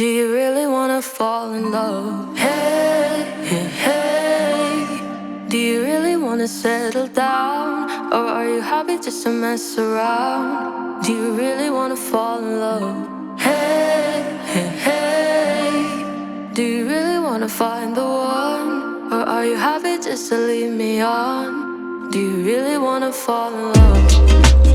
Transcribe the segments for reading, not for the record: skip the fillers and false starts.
Do you really wanna fall in love? Hey, hey, hey. Do you really wanna settle down? Or are you happy just to mess around? Do you really wanna fall in love? Hey, hey, hey. Do you really wanna find the one? Or are you happy just to leave me on? Do you really wanna fall in love?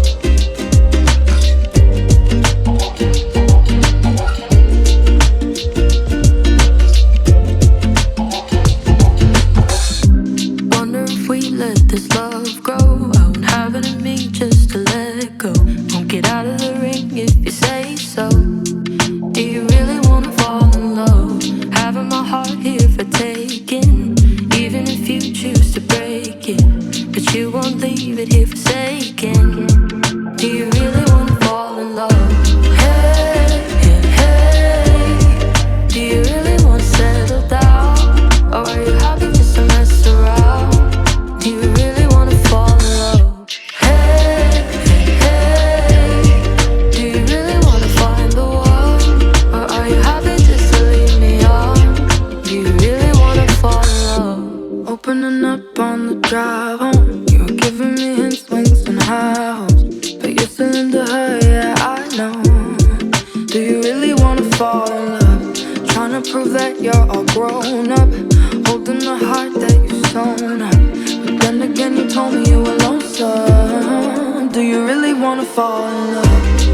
Let this love grow. I won't have it in me just to let it go. Won't get out of the ring if you say so. Do you really wanna fall in love? Having my heart here for taking, even if you choose to break it. But you won't leave it here forsaken. Do you really wanna fall in love? Hey, hey, hey. Do you really wanna settle down? Or are you happy just to mess around? Do you really wanna fall in love? Hey, hey, hey. Do you really wanna find the one? Or are you happy just to leave me on? Do you really wanna fall in love? Opening up on the drive home, you were giving me hints, wings and high hopes, but you're still into her, yeah, I know. Do you really wanna fall in love? Trying to prove that you're all grown up, holding the heart that you've sewn up. Then again, you told me you were lonesome. Do you really wanna fall in love?